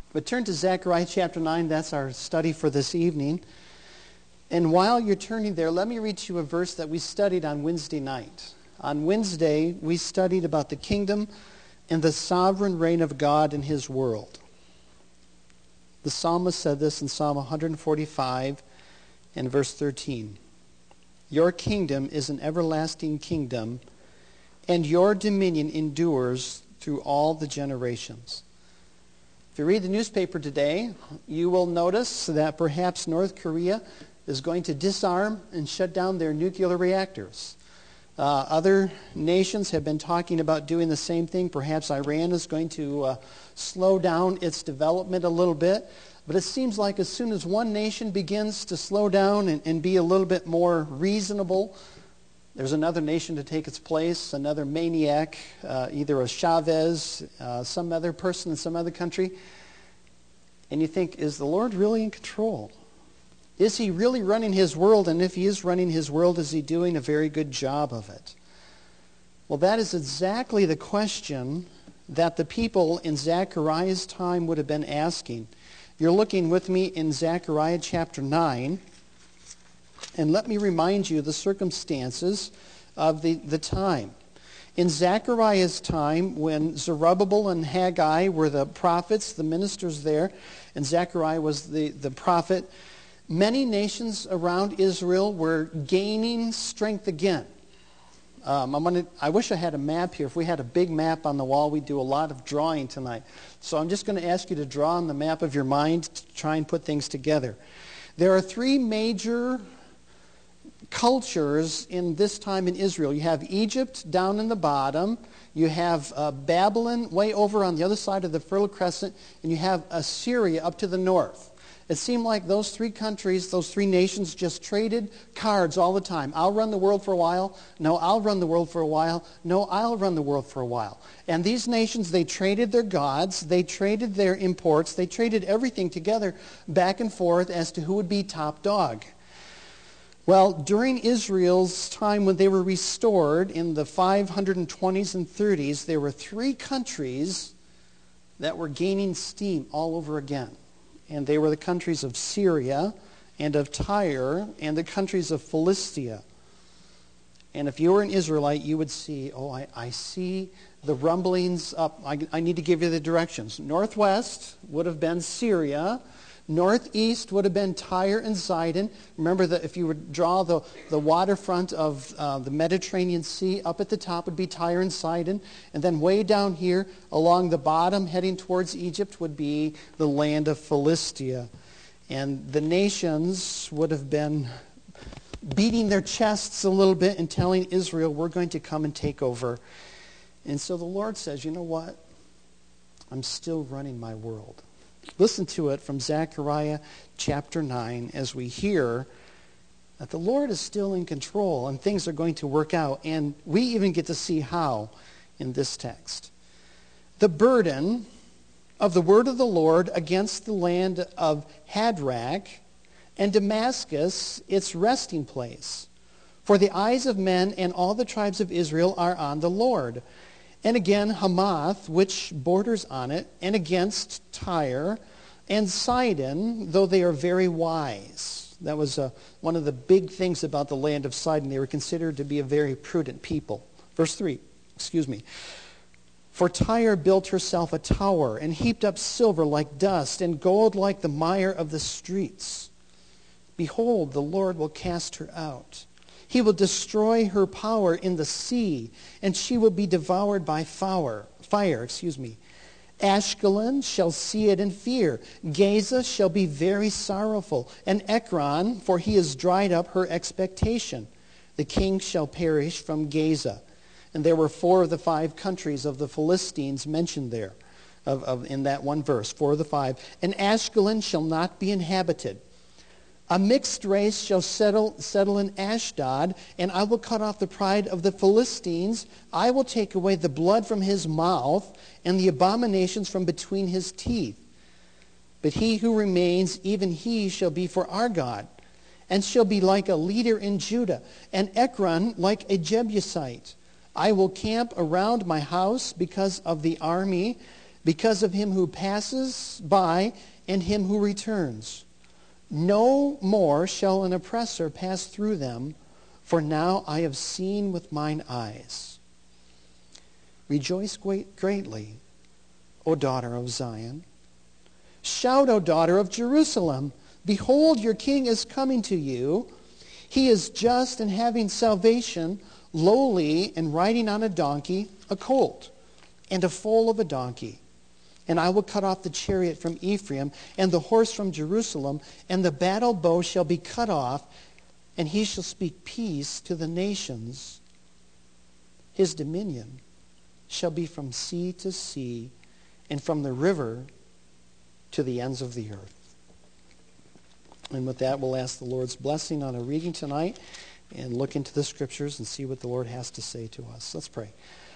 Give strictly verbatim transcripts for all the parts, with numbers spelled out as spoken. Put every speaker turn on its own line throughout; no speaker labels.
But turn to Zechariah chapter nine. That's our study for this evening. And while you're turning there, let me read you a verse that we studied on Wednesday night. On Wednesday, we studied about the kingdom and the sovereign reign of God in his world. The psalmist said this in Psalm one forty-five and verse thirteen. Your kingdom is an everlasting kingdom, and your dominion endures through all the generations. If you read the newspaper today, you will notice that perhaps North Korea is going to disarm and shut down their nuclear reactors. Uh, other nations have been talking about doing the same thing. Perhaps Iran is going to uh, slow down its development a little bit. But it seems like as soon as one nation begins to slow down and, and be a little bit more reasonable, there's another nation to take its place, another maniac, uh, either a Chavez, uh, some other person in some other country. And you think, is the Lord really in control? Is he really running his world? And if he is running his world, is he doing a very good job of it? Well, that is exactly the question that the people in Zechariah's time would have been asking. You're looking with me in Zechariah chapter nine. And let me remind you the circumstances of the, the time. In Zechariah's time, when Zerubbabel and Haggai were the prophets, the ministers there, and Zechariah was the, the prophet, many nations around Israel were gaining strength again. Um, I'm gonna, I wish I had a map here. If we had a big map on the wall, we'd do a lot of drawing tonight. So I'm just going to ask you to draw on the map of your mind to try and put things together. There are three major cultures in this time in Israel. You have Egypt down in the bottom, you have uh, Babylon way over on the other side of the Fertile Crescent, and you have Assyria up to the north. It seemed like those three countries, those three nations just traded cards all the time. I'll run the world for a while. No, I'll run the world for a while. No, I'll run the world for a while. And these nations, they traded their gods, they traded their imports, they traded everything together back and forth as to who would be top dog. Well, during Israel's time when they were restored in the five twenties and thirties, there were three countries that were gaining steam all over again. And they were the countries of Syria and of Tyre and the countries of Philistia. And if you were an Israelite, you would see, oh, I, I see the rumblings up. I, I need to give you the directions. Northwest would have been Syria. Northeast would have been Tyre and Sidon. Remember that if you would draw the, the waterfront of uh, the Mediterranean Sea, up at the top would be Tyre and Sidon. And then way down here along the bottom heading towards Egypt would be the land of Philistia. And the nations would have been beating their chests a little bit and telling Israel, we're going to come and take over. And so the Lord says, you know what? I'm still running my world. Listen to it from Zechariah chapter nine as we hear that the Lord is still in control and things are going to work out. And we even get to see how in this text. The burden of the word of the Lord against the land of Hadrach and Damascus, its resting place. For the eyes of men and all the tribes of Israel are on the Lord. And again, Hamath, which borders on it, and against Tyre and Sidon, though they are very wise. That was uh, one of the big things about the land of Sidon. They were considered to be a very prudent people. Verse three, excuse me. For Tyre built herself a tower and heaped up silver like dust and gold like the mire of the streets. Behold, the Lord will cast her out. He will destroy her power in the sea, and she will be devoured by fire. Fire, excuse me. Ashkelon shall see it and fear. Gaza shall be very sorrowful. And Ekron, for he has dried up her expectation. The king shall perish from Gaza. And there were four of the five countries of the Philistines mentioned there, of, of in that one verse. Four of the five. And Ashkelon shall not be inhabited. A mixed race shall settle, settle in Ashdod, and I will cut off the pride of the Philistines. I will take away the blood from his mouth and the abominations from between his teeth. But he who remains, even he shall be for our God, and shall be like a leader in Judah, and Ekron like a Jebusite. I will camp around my house because of the army because of him who passes by and him who returns. No more shall an oppressor pass through them, for now I have seen with mine eyes. Rejoice greatly, O daughter of Zion. Shout, O daughter of Jerusalem. Behold, your king is coming to you. He is just and having salvation, lowly and riding on a donkey, a colt, and a foal of a donkey. And I will cut off the chariot from Ephraim, and the horse from Jerusalem, and the battle bow shall be cut off, and he shall speak peace to the nations. His dominion shall be from sea to sea, and from the river to the ends of the earth. And with that, we'll ask the Lord's blessing on our reading tonight, and look into the Scriptures and see what the Lord has to say to us. Let's pray.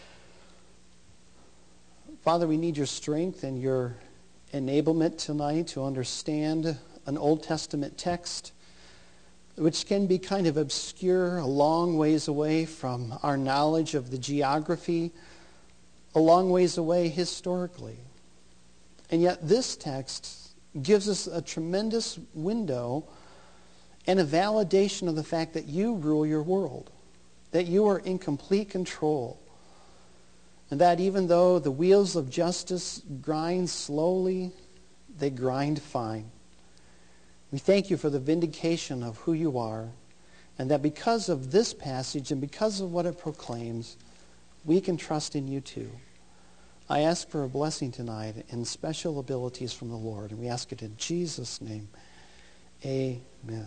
Father, we need your strength and your enablement tonight to understand an Old Testament text which can be kind of obscure, a long ways away from our knowledge of the geography, a long ways away historically. And yet this text gives us a tremendous window and a validation of the fact that you rule your world, that you are in complete control. And that even though the wheels of justice grind slowly, they grind fine. We thank you for the vindication of who you are, and that because of this passage and because of what it proclaims, we can trust in you too. I ask for a blessing tonight and special abilities from the Lord, and we ask it in Jesus' name. Amen.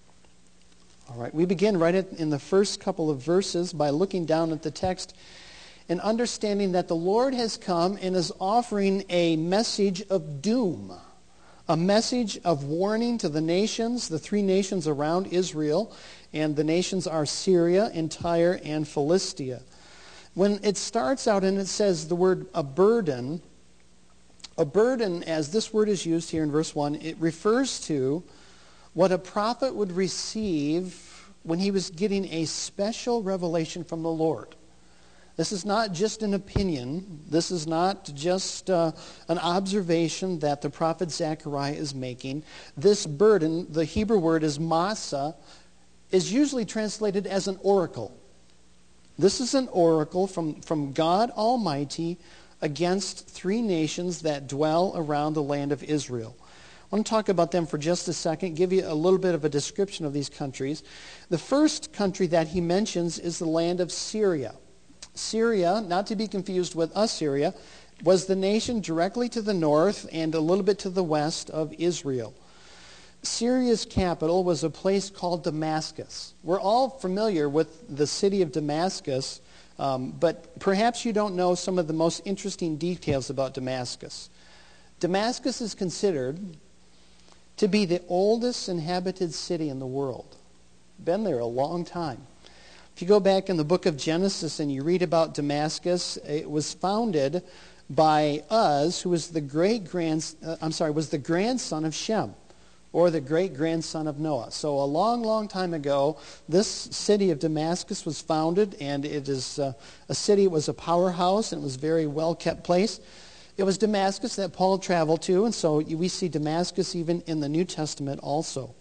All right, we begin right at, in the first couple of verses by looking down at the text and understanding that the Lord has come and is offering a message of doom, a message of warning to the nations, the three nations around Israel, and the nations are Syria and Tyre and Philistia. When it starts out and it says the word a burden, a burden, as this word is used here in verse one, it refers to what a prophet would receive when he was getting a special revelation from the Lord. This is not just an opinion. This is not just uh, an observation that the prophet Zechariah is making. This burden, the Hebrew word is masa, is usually translated as an oracle. This is an oracle from, from God Almighty against three nations that dwell around the land of Israel. I want to talk about them for just a second, give you a little bit of a description of these countries. The first country that he mentions is the land of Syria. Syria, not to be confused with Assyria, was the nation directly to the north and a little bit to the west of Israel. Syria's capital was a place called Damascus. We're all familiar with the city of Damascus, um, but perhaps you don't know some of the most interesting details about Damascus. Damascus is considered to be the oldest inhabited city in the world. Been there a long time. If you go back in the book of Genesis and you read about Damascus, it was founded by Uz, who was the great grand, uh, I'm sorry, was the grandson of Shem, or the great grandson of Noah. So a long, long time ago, this city of Damascus was founded, and it is uh, a city. It was a powerhouse, and it was a very well kept place. It was Damascus that Paul traveled to, and so we see Damascus even in the New Testament also.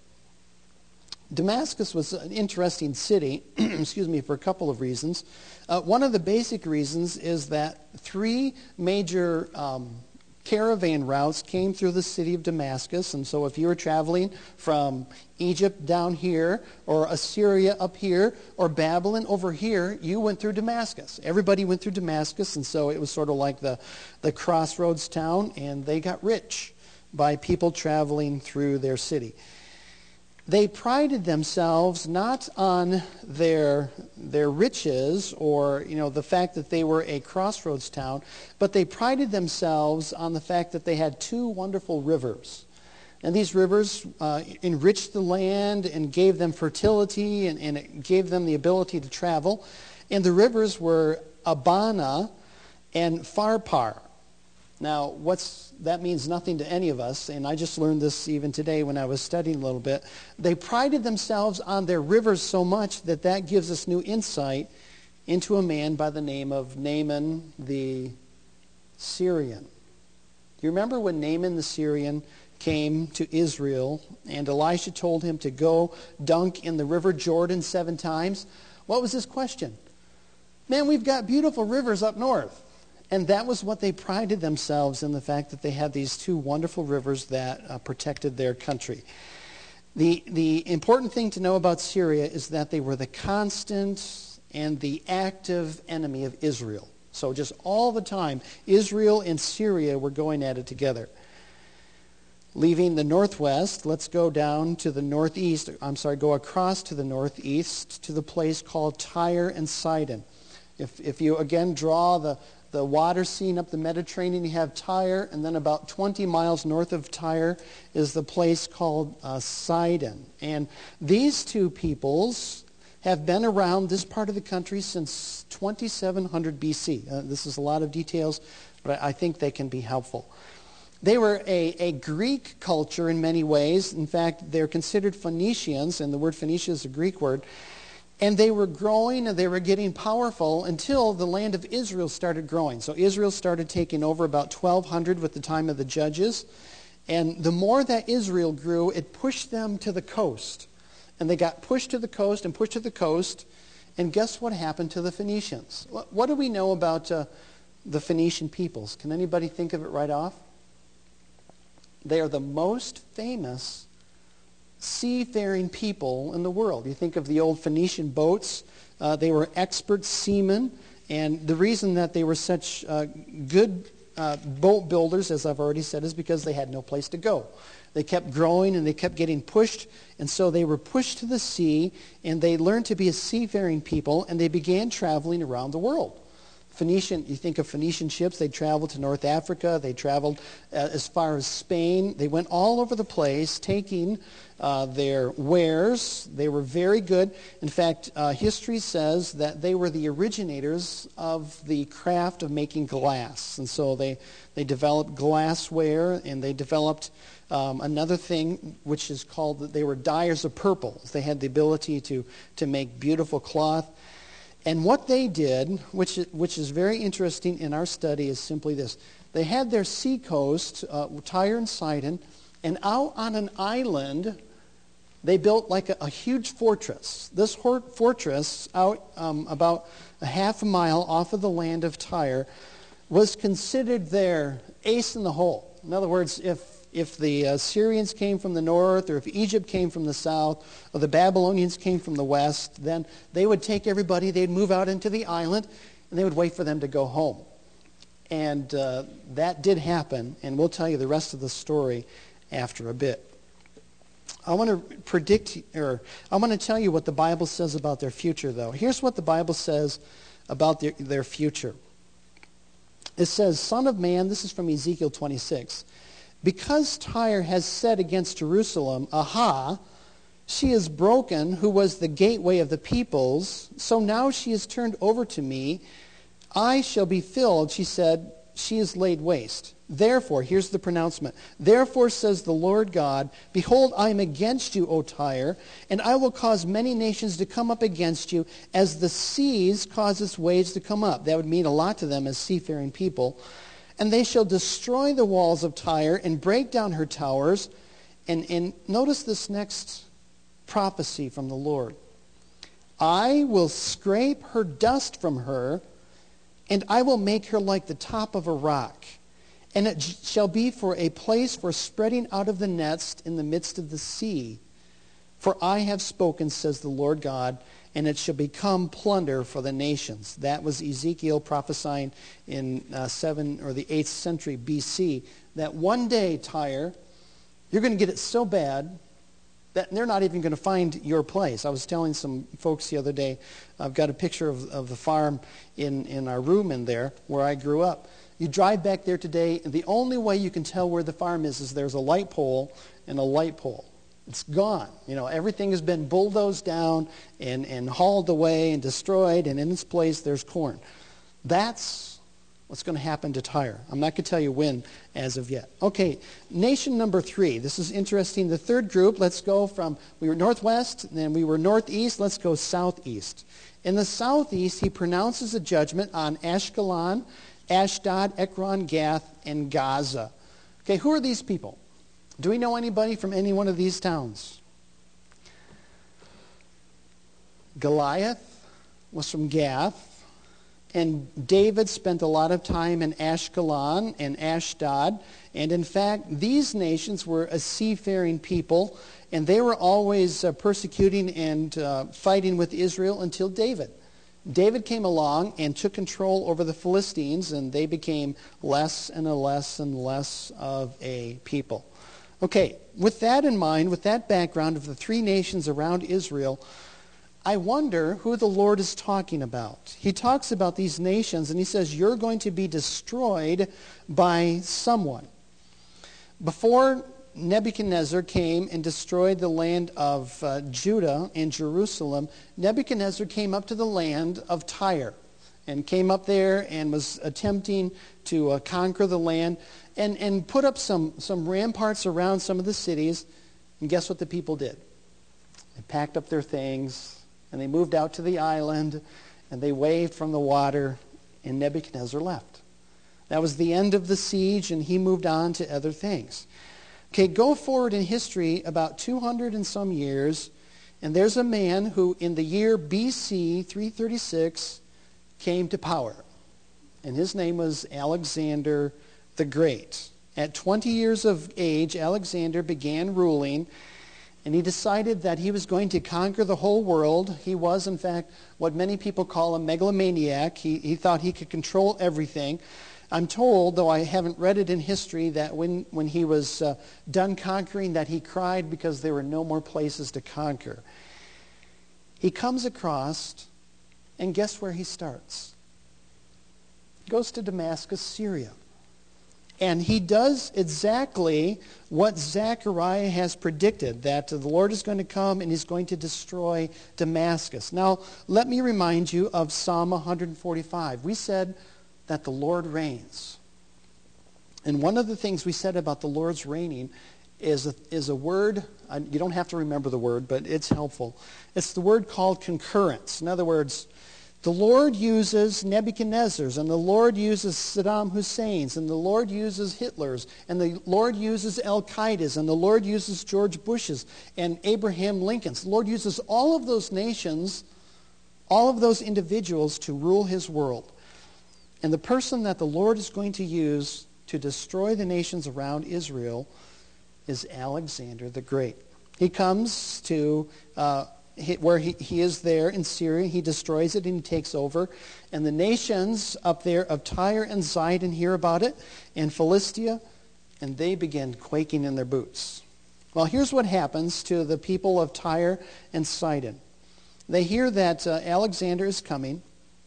Damascus was an interesting city, excuse me, for a couple of reasons. Uh, one of the basic reasons is that three major um, caravan routes came through the city of Damascus, and so if you were traveling from Egypt down here, or Assyria up here, or Babylon over here, you went through Damascus. Everybody went through Damascus, and so it was sort of like the, the crossroads town, and they got rich by people traveling through their city. They prided themselves not on their their riches or, you know, the fact that they were a crossroads town, but they prided themselves on the fact that they had two wonderful rivers. And these rivers uh, enriched the land and gave them fertility, and, and it gave them the ability to travel. And the rivers were Abana and Pharpar. Now, what's that means nothing to any of us, and I just learned this even today when I was studying a little bit. They prided themselves on their rivers so much that that gives us new insight into a man by the name of Naaman the Syrian. you remember when Naaman the Syrian came to Israel and Elisha told him to go dunk in the river Jordan seven times? What was his question? Man, we've got beautiful rivers up north. And that was what they prided themselves in, the fact that they had these two wonderful rivers that uh, protected their country. The, the important thing to know about Syria is that they were the constant and the active enemy of Israel. So just all the time, Israel and Syria were going at it together. Leaving the northwest, let's go down to the northeast. I'm sorry, go across to the northeast to the place called Tyre and Sidon. If, if you, again, draw the, the water scene up the Mediterranean, you have Tyre, and then about twenty miles north of Tyre is the place called uh, Sidon. And these two peoples have been around this part of the country since twenty-seven hundred B C. Uh, this is a lot of details, but I think they can be helpful. They were a, a Greek culture in many ways. In fact, they're considered Phoenicians, and the word Phoenicia is a Greek word. And they were growing and they were getting powerful until the land of Israel started growing. So Israel started taking over about twelve hundred with the time of the Judges. And the more that Israel grew, it pushed them to the coast. And they got pushed to the coast and pushed to the coast. And guess what happened to the Phoenicians? What, what do we know about uh, the Phoenician peoples? Can anybody think of it right off? They are the most famous seafaring people in the world. You think of the old Phoenician boats. Uh, they were expert seamen. And the reason that they were such uh, good uh, boat builders, as I've already said, is because they had no place to go. They kept growing and they kept getting pushed. And so they were pushed to the sea, and they learned to be a seafaring people, and they began traveling around the world. Phoenician, you think of Phoenician ships, they traveled to North Africa, they traveled uh, as far as Spain. They went all over the place taking uh, their wares. They were very good. In fact, uh, history says that they were the originators of the craft of making glass. And so they, they developed glassware, and they developed um, another thing which is called, they were dyers of purple. They had the ability to, to make beautiful cloth. And what they did, which, which is very interesting in our study, is simply this. They had their seacoast, uh, Tyre and Sidon, and out on an island, they built like a, a huge fortress. This hor- fortress, out um, about a half a mile off of the land of Tyre, was considered their ace in the hole. In other words, if If the uh, Syrians came from the north, or if Egypt came from the south, or the Babylonians came from the west, then they would take everybody, they'd move out into the island, and they would wait for them to go home. And uh, that did happen, and we'll tell you the rest of the story after a bit. I want to predict, or I want to tell you what the Bible says about their future, though. Here's what the Bible says about their, their future. It says, Son of man, this is from Ezekiel twenty-six, because Tyre has said against Jerusalem, Aha, she is broken, who was the gateway of the peoples, so now she is turned over to me. I shall be filled, she said, she is laid waste. Therefore, here's the pronouncement, therefore says the Lord God, behold, I am against you, O Tyre, and I will cause many nations to come up against you, as the seas cause its waves to come up. That would mean a lot to them as seafaring people. And they shall destroy the walls of Tyre and break down her towers. And, and notice this next prophecy from the Lord. I will scrape her dust from her, and I will make her like the top of a rock. And it shall be for a place for spreading out of the nets in the midst of the sea. For I have spoken, says the Lord God, and it shall become plunder for the nations. That was Ezekiel prophesying in uh, seven or the eighth century B C, that one day, Tyre, you're going to get it so bad that they're not even going to find your place. I was telling some folks the other day, I've got a picture of, of the farm in, in our room in there where I grew up. You drive back there today, and the only way you can tell where the farm is is there's a light pole and a light pole. It's gone. You know, everything has been bulldozed down and, and hauled away and destroyed, and in its place there's corn. That's what's going to happen to Tyre. I'm not going to tell you when as of yet. Okay, nation number three. This is interesting. The third group, let's go from, we were northwest, then we were northeast, let's go southeast. In the southeast, he pronounces a judgment on Ashkelon, Ashdod, Ekron, Gath, and Gaza. Okay, who are these people? Do we know anybody from any one of these towns? Goliath was from Gath, and David spent a lot of time in Ashkelon and Ashdod. And in fact, these nations were a seafaring people, and they were always uh, persecuting and uh, fighting with Israel until David. David came along and took control over the Philistines, and they became less and less and less of a people. Okay, with that in mind, with that background of the three nations around Israel, I wonder who the Lord is talking about. He talks about these nations, and he says, you're going to be destroyed by someone. Before Nebuchadnezzar came and destroyed the land of uh, Judah and Jerusalem, Nebuchadnezzar came up to the land of Tyre and came up there and was attempting to uh, conquer the land and, and put up some, some ramparts around some of the cities. And guess what the people did? They packed up their things and they moved out to the island and they waved from the water, and Nebuchadnezzar left. That was the end of the siege, and he moved on to other things. Okay, go forward in history about two hundred and some years, and there's a man who in the year B C three thirty-six came to power. And his name was Alexander the Great. At twenty years of age, Alexander began ruling, and he decided that he was going to conquer the whole world. He was, in fact, what many people call a megalomaniac. He, he thought he could control everything. I'm told, though I haven't read it in history, that when, when he was uh, done conquering, that he cried because there were no more places to conquer. He comes across, and guess where he starts? He goes to Damascus, Syria. And he does exactly what Zechariah has predicted, that the Lord is going to come and he's going to destroy Damascus. Now, let me remind you of Psalm one forty-five. We said that the Lord reigns. And one of the things we said about the Lord's reigning is a, is a word, you don't have to remember the word, but it's helpful. It's the word called concurrence. In other words, the Lord uses Nebuchadnezzar's, and the Lord uses Saddam Hussein's, and the Lord uses Hitler's, and the Lord uses Al-Qaeda's, and the Lord uses George Bush's, and Abraham Lincoln's. The Lord uses all of those nations, all of those individuals to rule his world. And the person that the Lord is going to use to destroy the nations around Israel is Alexander the Great. He comes to uh, where he, he is there in Syria. He destroys it and he takes over. And the nations up there of Tyre and Zidon hear about it, and Philistia, and they begin quaking in their boots. Well, here's what happens to the people of Tyre and Sidon. They hear that uh, Alexander is coming.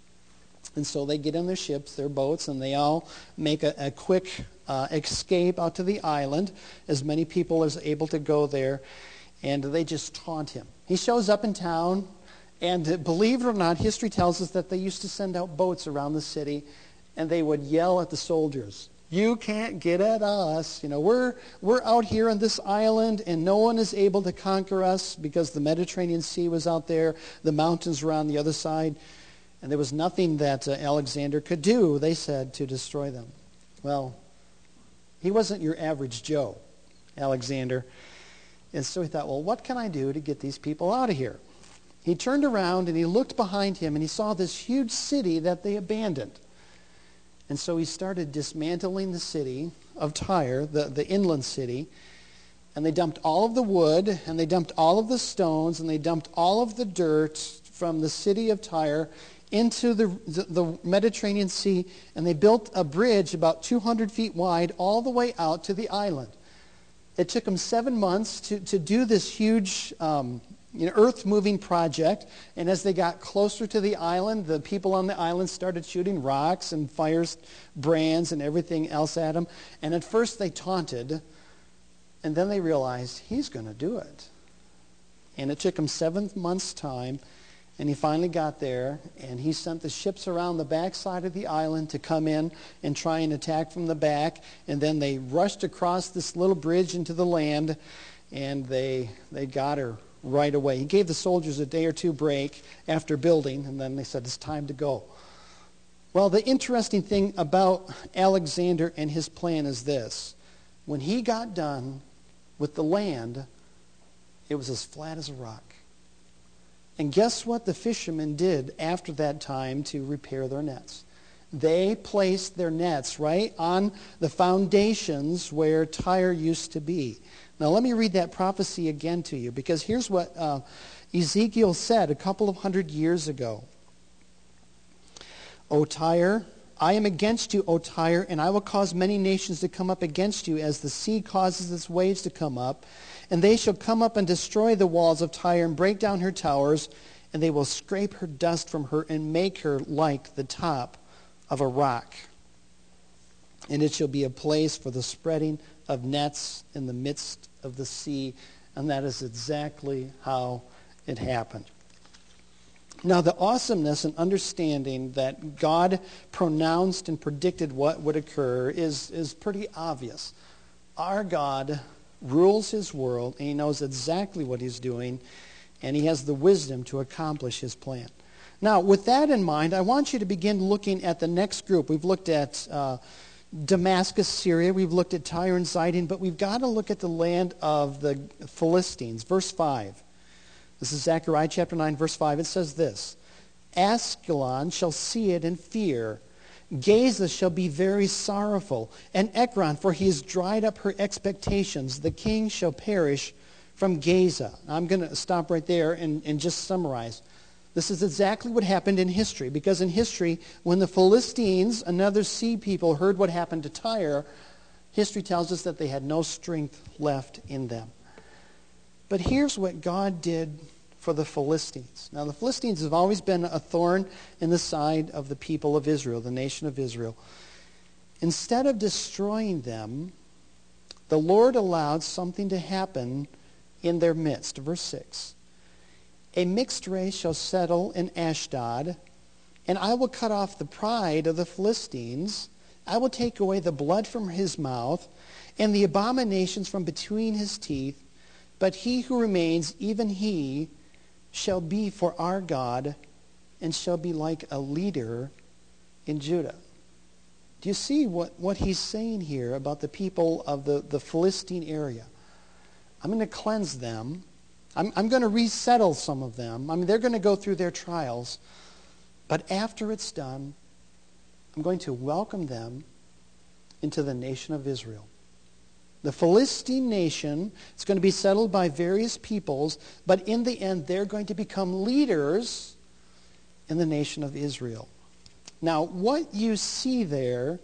And so they get in their ships, their boats, and they all make a, a quick uh, escape out to the island, as many people as able to go there, and they just taunt him. He shows up in town, and uh, believe it or not, history tells us that they used to send out boats around the city, and they would yell at the soldiers, "You can't get at us. You know, we're we're out here on this island, and no one is able to conquer us because the Mediterranean Sea was out there, the mountains were on the other side." And there was nothing that uh, Alexander could do, they said, to destroy them. Well, he wasn't your average Joe, Alexander. And so he thought, well, what can I do to get these people out of here? He turned around and he looked behind him and he saw this huge city that they abandoned. And so he started dismantling the city of Tyre, the, the inland city. And they dumped all of the wood, and they dumped all of the stones, and they dumped all of the dirt from the city of Tyre into the, the, the Mediterranean Sea, and they built a bridge about two hundred feet wide all the way out to the island. It took them seven months to, to do this huge um, you know, earth-moving project, and as they got closer to the island, the people on the island started shooting rocks and fires, brands, and everything else at them. And at first they taunted, and then they realized, he's going to do it. And it took him seven months' time, and he finally got there, and he sent the ships around the backside of the island to come in and try and attack from the back. And then they rushed across this little bridge into the land, and they they got her right away. He gave the soldiers a day or two break after building, and then they said, it's time to go. Well, the interesting thing about Alexander and his plan is this. when he got done with the land, it was as flat as a rock. And guess what the fishermen did after that time to repair their nets? They placed their nets right on the foundations where Tyre used to be. Now let me read that prophecy again to you, because here's what uh, Ezekiel said a couple of hundred years ago. O Tyre, I am against you, O Tyre, and I will cause many nations to come up against you as the sea causes its waves to come up. And they shall come up and destroy the walls of Tyre and break down her towers, and they will scrape her dust from her and make her like the top of a rock. And it shall be a place for the spreading of nets in the midst of the sea. And that is exactly how it happened. Now, the awesomeness and understanding that God pronounced and predicted what would occur is, is pretty obvious. Our God rules his world, and he knows exactly what he's doing, and he has the wisdom to accomplish his plan. Now, with that in mind, I want you to begin looking at the next group. We've looked at uh, Damascus, Syria. We've looked at Tyre and Sidon, but we've got to look at the land of the Philistines. Verse five. This is Zechariah chapter nine, verse five. It says this, Askelon shall see it and fear. Gaza shall be very sorrowful. And Ekron, for he has dried up her expectations. The king shall perish from Gaza. I'm going to stop right there and, and just summarize. This is exactly what happened in history, because in history, when the Philistines, another sea people, heard what happened to Tyre, history tells us that they had no strength left in them. But here's what God did for the Philistines. Now, the Philistines have always been a thorn in the side of the people of Israel, the nation of Israel. Instead of destroying them, the Lord allowed something to happen in their midst. Verse six. A mixed race shall settle in Ashdod, and I will cut off the pride of the Philistines. I will take away the blood from his mouth and the abominations from between his teeth. But he who remains, even he, shall be for our God and shall be like a leader in Judah. Do you see what, what he's saying here about the people of the, the Philistine area? I'm going to cleanse them. I'm, I'm going to resettle some of them. I mean, they're going to go through their trials. But after it's done, I'm going to welcome them into the nation of Israel. The Philistine nation is going to be settled by various peoples, but in the end, they're going to become leaders in the nation of Israel. Now, what you see there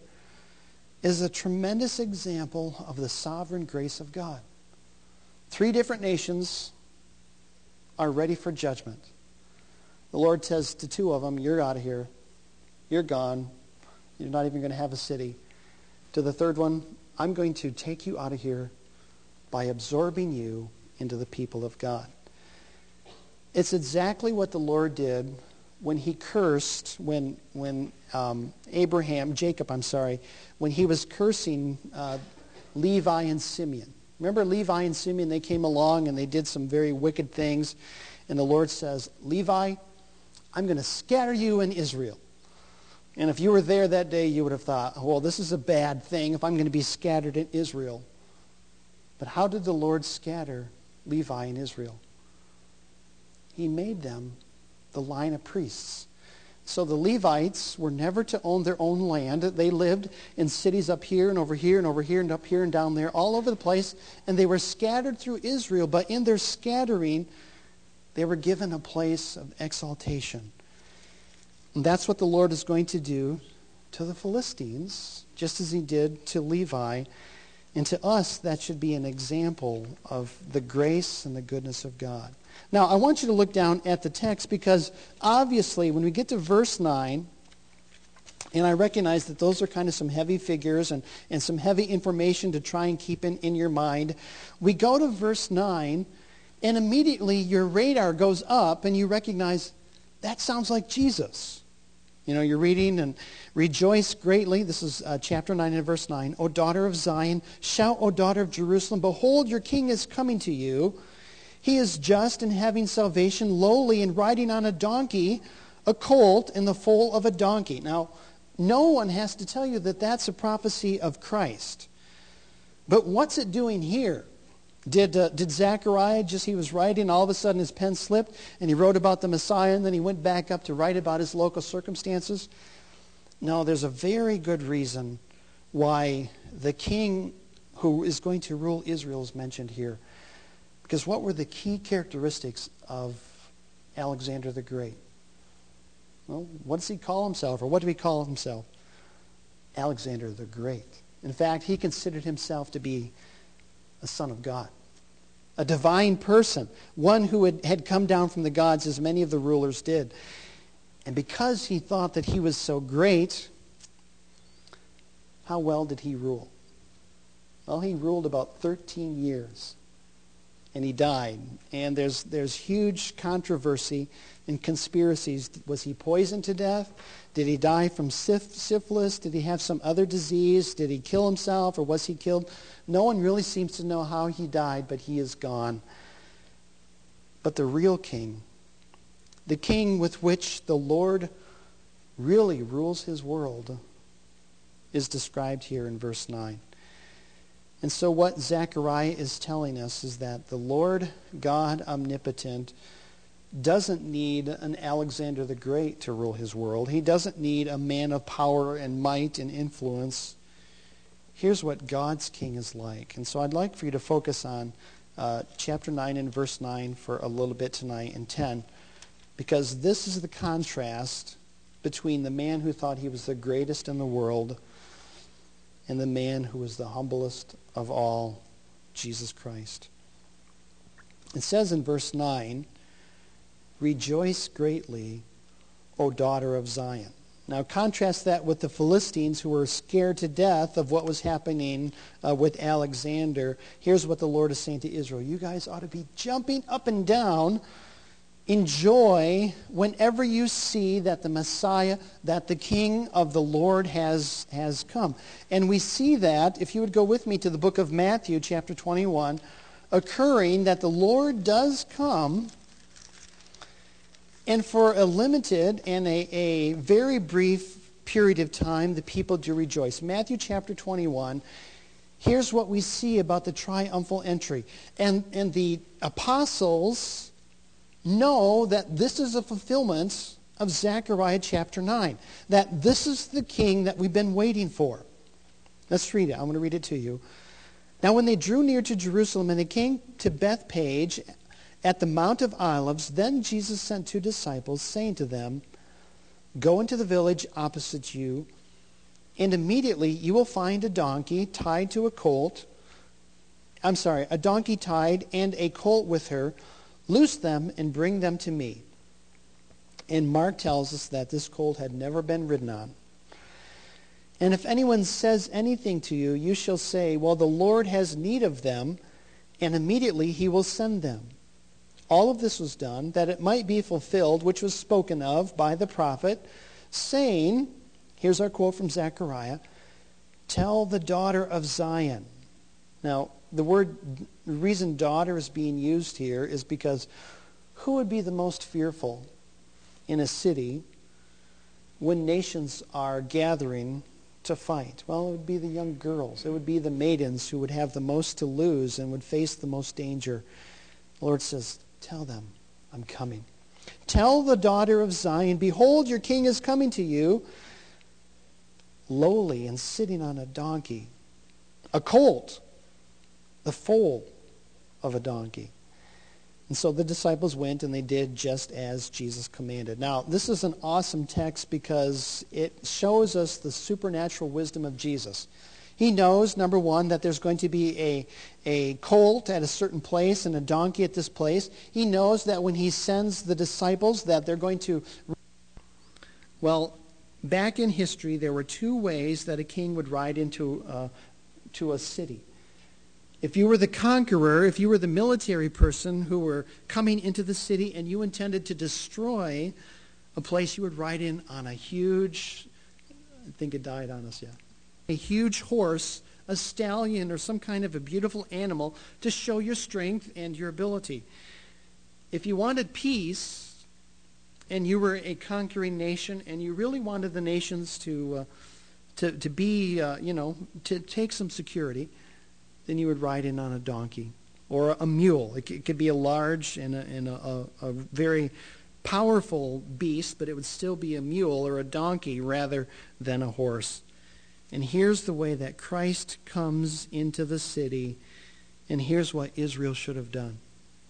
is a tremendous example of the sovereign grace of God. Three different nations are ready for judgment. The Lord says to two of them, you're out of here. You're gone. You're not even going to have a city. To the third one, I'm going to take you out of here by absorbing you into the people of God. It's exactly what the Lord did when he cursed, when when um, Abraham, Jacob, I'm sorry, when he was cursing uh, Levi and Simeon. Remember Levi and Simeon, they came along and they did some very wicked things. And the Lord says, Levi, I'm going to scatter you in Israel. And if you were there that day, you would have thought, well, this is a bad thing if I'm going to be scattered in Israel. But how did the Lord scatter Levi and Israel? He made them the line of priests. So the Levites were never to own their own land. They lived in cities up here and over here and over here and up here and down there, all over the place. And they were scattered through Israel. But in their scattering, they were given a place of exaltation. And that's what the Lord is going to do to the Philistines, just as he did to Levi. And to us, that should be an example of the grace and the goodness of God. Now, I want you to look down at the text, because obviously when we get to verse nine, and I recognize that those are kind of some heavy figures and, and some heavy information to try and keep in, in your mind. We go to verse nine, and immediately your radar goes up and you recognize that sounds like Jesus. You know, you're reading, and rejoice greatly. This is uh, chapter nine and verse nine. O daughter of Zion, shout, O daughter of Jerusalem, behold, your king is coming to you. He is just and having salvation, lowly and riding on a donkey, a colt in the foal of a donkey. Now, no one has to tell you that that's a prophecy of Christ. But what's it doing here? Did, uh, did Zechariah, just he was writing, all of a sudden his pen slipped, and he wrote about the Messiah, and then he went back up to write about his local circumstances? No, there's a very good reason why the king who is going to rule Israel is mentioned here. Because what were the key characteristics of Alexander the Great? Well, what does he call himself, or what do he call himself? Alexander the Great. In fact, he considered himself to be a son of God, a divine person, one who had, had come down from the gods as many of the rulers did. And because he thought that he was so great, how well did he rule? Well, he ruled about thirteen years, and he died. And there's there's huge controversy and conspiracies. Was he poisoned to death? Did he die from syph- syphilis? Did he have some other disease? Did he kill himself, or was he killed? No one really seems to know how he died, but he is gone. But the real king, the king with which the Lord really rules his world, is described here in verse nine. And so what Zechariah is telling us is that the Lord God omnipotent doesn't need an Alexander the Great to rule his world. He doesn't need a man of power and might and influence. Here's what God's king is like. And so I'd like for you to focus on uh, chapter nine and verse nine for a little bit tonight, and ten, because this is the contrast between the man who thought he was the greatest in the world and the man who was the humblest of all, Jesus Christ. It says in verse nine, "Rejoice greatly, O daughter of Zion." Now contrast that with the Philistines, who were scared to death of what was happening uh, with Alexander. Here's what the Lord is saying to Israel. You guys ought to be jumping up and down in joy whenever you see that the Messiah, that the King of the Lord has, has come. And we see that, if you would go with me to the book of Matthew, chapter twenty-one, occurring that the Lord does come. And for a limited and a, a very brief period of time, the people do rejoice. Matthew chapter twenty-one, here's what we see about the triumphal entry. And, and the apostles know that this is a fulfillment of Zechariah chapter nine. That this is the king that we've been waiting for. Let's read it. I'm going to read it to you. Now when they drew near to Jerusalem and they came to Bethpage at the Mount of Olives, then Jesus sent two disciples, saying to them, "Go into the village opposite you, and immediately you will find a donkey tied to a colt. I'm sorry, a donkey tied and a colt with her. Loose them and bring them to me." And Mark tells us that this colt had never been ridden on. "And if anyone says anything to you, you shall say, 'Well, the Lord has need of them,' and immediately he will send them." All of this was done that it might be fulfilled, which was spoken of by the prophet, saying, here's our quote from Zechariah, "Tell the daughter of Zion." Now, the word, the reason daughter is being used here is because who would be the most fearful in a city when nations are gathering to fight? Well, it would be the young girls. It would be the maidens who would have the most to lose and would face the most danger. The Lord says, tell them, I'm coming. Tell the daughter of Zion, behold, your king is coming to you, lowly and sitting on a donkey, a colt, the foal of a donkey. And so the disciples went and they did just as Jesus commanded. Now, this is an awesome text because it shows us the supernatural wisdom of Jesus. He knows, number one, that there's going to be a, a colt at a certain place and a donkey at this place. He knows that when he sends the disciples that they're going to... Well, back in history, there were two ways that a king would ride into uh, to a city. If you were the conqueror, if you were the military person who were coming into the city and you intended to destroy a place, you would ride in on a huge, I think it died on us, yeah, a huge horse, a stallion, or some kind of a beautiful animal to show your strength and your ability. If you wanted peace and you were a conquering nation and you really wanted the nations to, uh, to, to be, uh, you know, to take some security, then you would ride in on a donkey or a mule. It, it could be a large and, a, and a, a, a very powerful beast, but it would still be a mule or a donkey rather than a horse. And here's the way that Christ comes into the city, and here's what Israel should have done.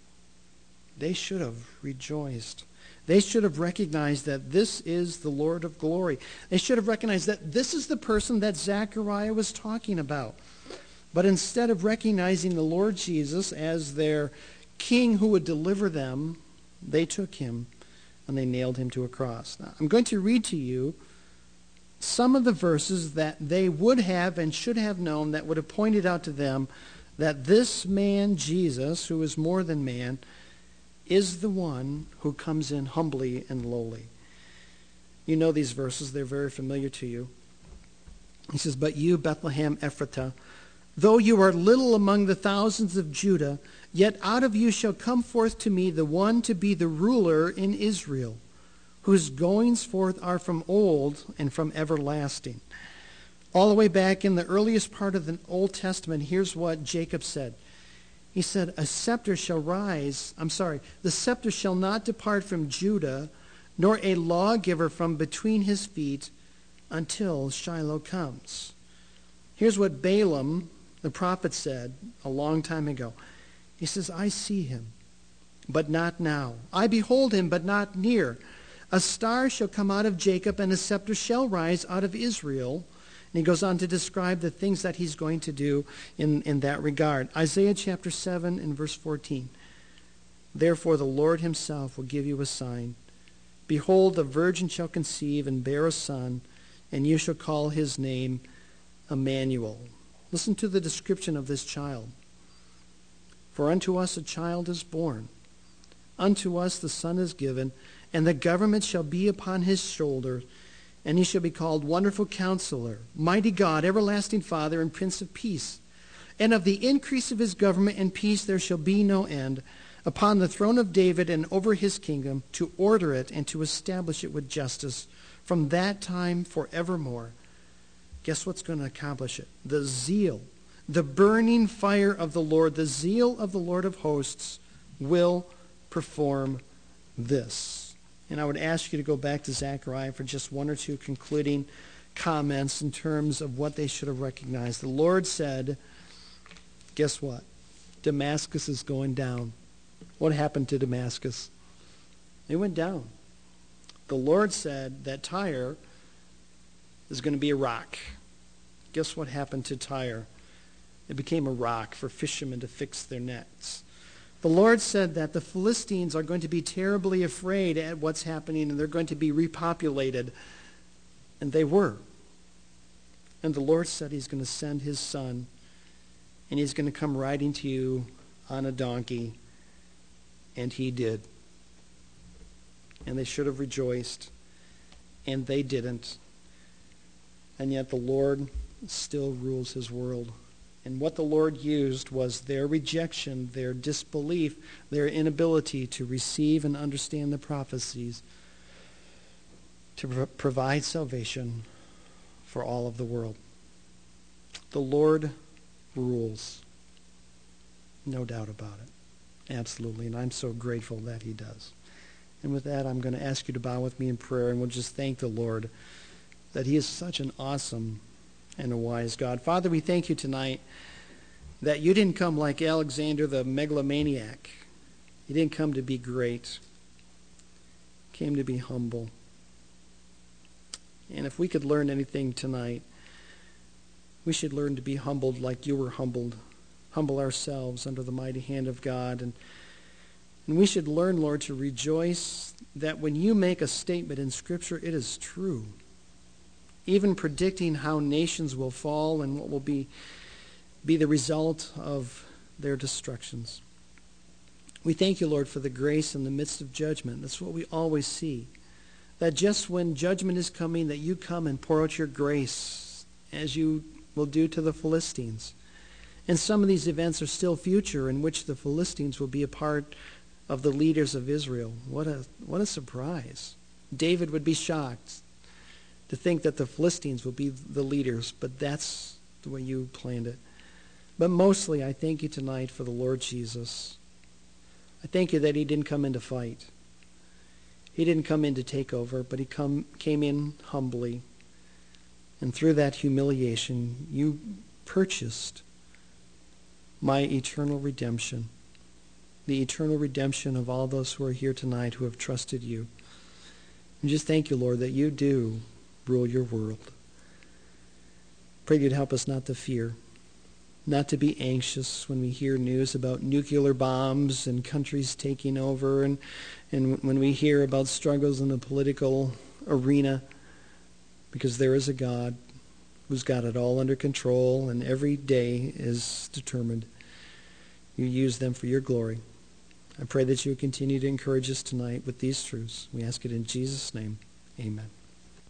They should have rejoiced. They should have recognized that this is the Lord of glory. They should have recognized that this is the person that Zechariah was talking about. But instead of recognizing the Lord Jesus as their king who would deliver them, they took him and they nailed him to a cross. Now, I'm going to read to you some of the verses that they would have and should have known that would have pointed out to them that this man, Jesus, who is more than man, is the one who comes in humbly and lowly. You know these verses. They're very familiar to you. He says, "But you, Bethlehem Ephratah, though you are little among the thousands of Judah, yet out of you shall come forth to me the one to be the ruler in Israel, whose goings forth are from old and from everlasting." All the way back in the earliest part of the Old Testament, here's what Jacob said. He said, "A scepter shall rise, I'm sorry, the scepter shall not depart from Judah, nor a lawgiver from between his feet until Shiloh comes." Here's what Balaam, the prophet, said a long time ago. He says, "I see him, but not now. I behold him, but not near. A star shall come out of Jacob, and a scepter shall rise out of Israel." And he goes on to describe the things that he's going to do in, in that regard. Isaiah chapter seven and verse fourteen. "Therefore the Lord himself will give you a sign. Behold, the virgin shall conceive and bear a son, and you shall call his name Emmanuel." Listen to the description of this child. "For unto us a child is born, unto us the son is given, and the government shall be upon his shoulder, and he shall be called Wonderful Counselor, Mighty God, Everlasting Father, and Prince of Peace. And of the increase of his government and peace there shall be no end, upon the throne of David and over his kingdom, to order it and to establish it with justice from that time forevermore." Guess what's going to accomplish it? The zeal, the burning fire of the Lord, the zeal of the Lord of hosts will perform this. And I would ask you to go back to Zechariah for just one or two concluding comments in terms of what they should have recognized. The Lord said, guess what? Damascus is going down. What happened to Damascus? It went down. The Lord said that Tyre is going to be a rock. Guess what happened to Tyre? It became a rock for fishermen to fix their nets. The Lord said that the Philistines are going to be terribly afraid at what's happening, and they're going to be repopulated. And they were. And the Lord said he's going to send his son, and he's going to come riding to you on a donkey. And he did. And they should have rejoiced, and they didn't. And yet the Lord still rules his world. And what the Lord used was their rejection, their disbelief, their inability to receive and understand the prophecies to pro- provide salvation for all of the world. The Lord rules. No doubt about it. Absolutely. And I'm so grateful that he does. And with that, I'm going to ask you to bow with me in prayer, and we'll just thank the Lord that he is such an awesome and a wise God. Father, we thank you tonight that you didn't come like Alexander the megalomaniac. You didn't come to be great. You came to be humble. And if we could learn anything tonight, we should learn to be humbled like you were humbled. Humble ourselves under the mighty hand of God. And, and we should learn, Lord, to rejoice that when you make a statement in Scripture, it is true. Even predicting how nations will fall and what will be, be the result of their destructions. We thank you, Lord, for the grace in the midst of judgment. That's what we always see. That just when judgment is coming, that you come and pour out your grace, as you will do to the Philistines. And some of these events are still future, in which the Philistines will be a part of the leaders of Israel. What a, what a surprise. David would be shocked to think that the Philistines will be the leaders, but that's the way you planned it. But mostly, I thank you tonight for the Lord Jesus. I thank you that he didn't come in to fight. He didn't come in to take over, but he come, came in humbly. And through that humiliation, you purchased my eternal redemption, the eternal redemption of all those who are here tonight who have trusted you. And just thank you, Lord, that you do rule your world. Pray you'd help us not to fear, not to be anxious when we hear news about nuclear bombs and countries taking over, and, and when we hear about struggles in the political arena, because there is a God who's got it all under control, and every day is determined. You use them for your glory. I pray that you would continue to encourage us tonight with these truths. We ask it in Jesus' name. Amen.